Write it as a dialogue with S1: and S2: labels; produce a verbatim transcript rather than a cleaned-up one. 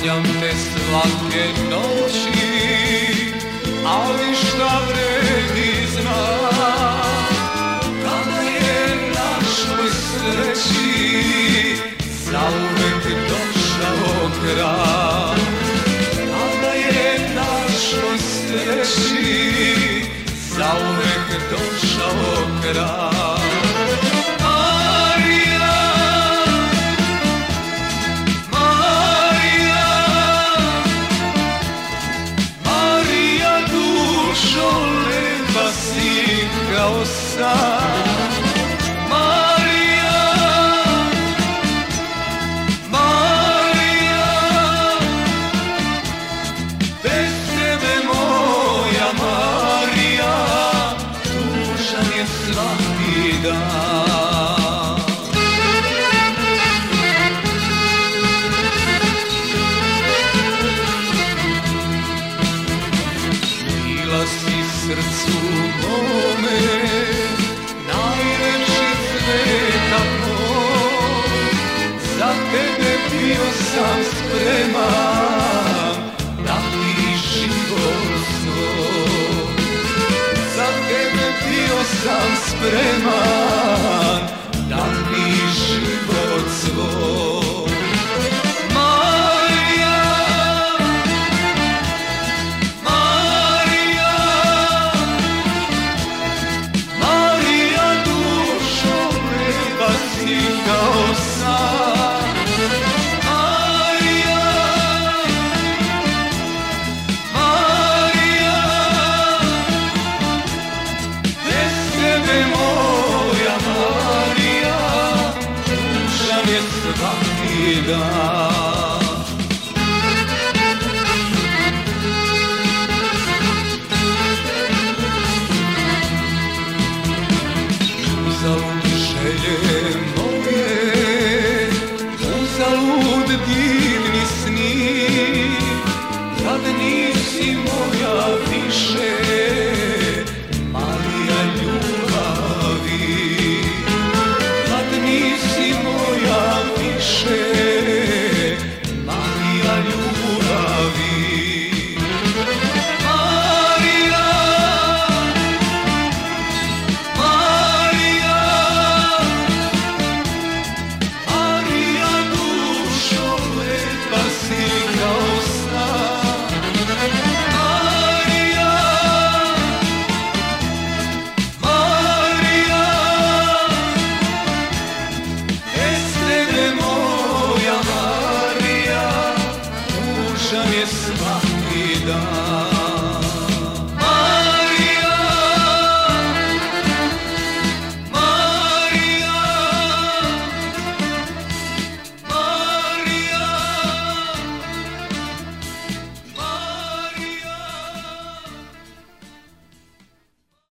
S1: sanjam te svake noći, ali šta vredi znam, kada je našoj sreći zauvek došao kraj. Kada je našoj sreći zauvek došao kraj. Kao san, Marija, Marija, bez tebe moja Marija, tužan je svaki dan. Bila si srcu mome, najlepši cvetak moj, za tebe bio sam spreman, dati život svoj. Za tebe bio sam spreman, dati život svoj. Kao san, Marija, Marija, bez tebe moja Marija, tužan je svaki dan. Uzalud želje moje, uzalud divni sni, kad nisi moja više, Marija ljubavi. Kad nisi moja više, Marija ljubavi. Tužan je svaki dan.